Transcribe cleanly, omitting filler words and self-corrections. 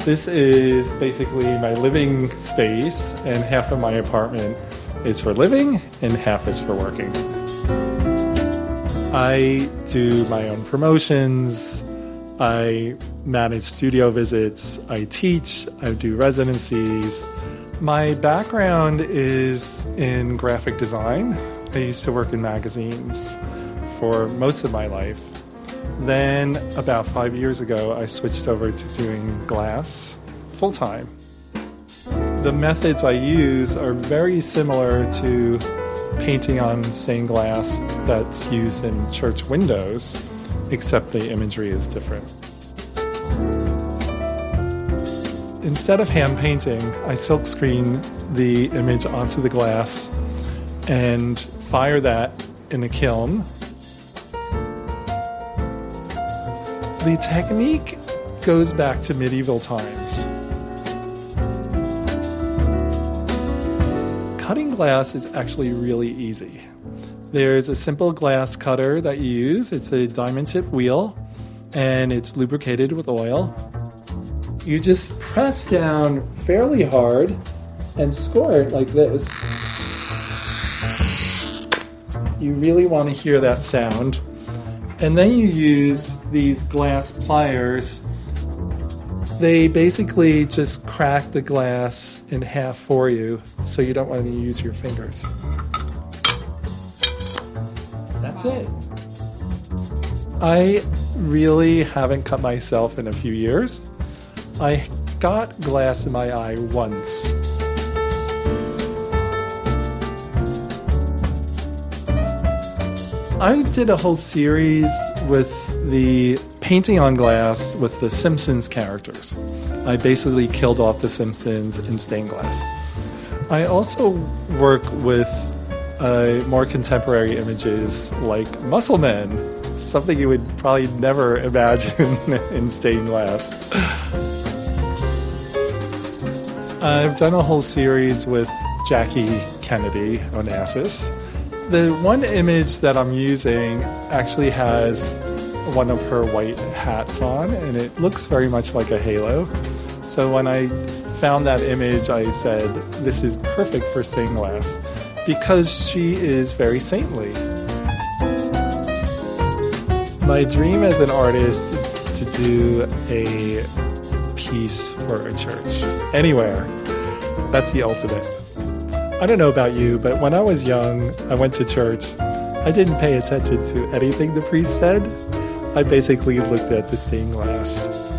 This is basically my living space, and half of my apartment is for living and half is for working. I do my own promotions, I manage studio visits, I teach, I do residencies. My background is in graphic design. I used to work in magazines for most of my life. Then, about 5 years ago, I switched over to doing glass full-time. The methods I use are very similar to painting on stained glass that's used in church windows, except the imagery is different. Instead of hand painting, I silkscreen the image onto the glass and fire that in a kiln. The technique goes back to medieval times. Cutting glass is actually really easy. There's a simple glass cutter that you use. It's a diamond tip wheel, and it's lubricated with oil. You just press down fairly hard and score it like this. You really want to hear that sound. And then you use these glass pliers. They basically just crack the glass in half for you, so you don't want to use your fingers. That's it. I really haven't cut myself in a few years. I got glass in my eye once. I did a whole series with the painting on glass with the Simpsons characters. I basically killed off the Simpsons in stained glass. I also work with more contemporary images like Muscle Men, something you would probably never imagine in stained glass. I've done a whole series with Jackie Kennedy Onassis. The one image that I'm using actually has one of her white hats on, and it looks very much like a halo. So when I found that image, I said, this is perfect for stained glass, because she is very saintly. My dream as an artist is to do a piece for a church, anywhere. That's the ultimate. I don't know about you, but when I was young, I went to church. I didn't pay attention to anything the priest said. I basically looked at the stained glass.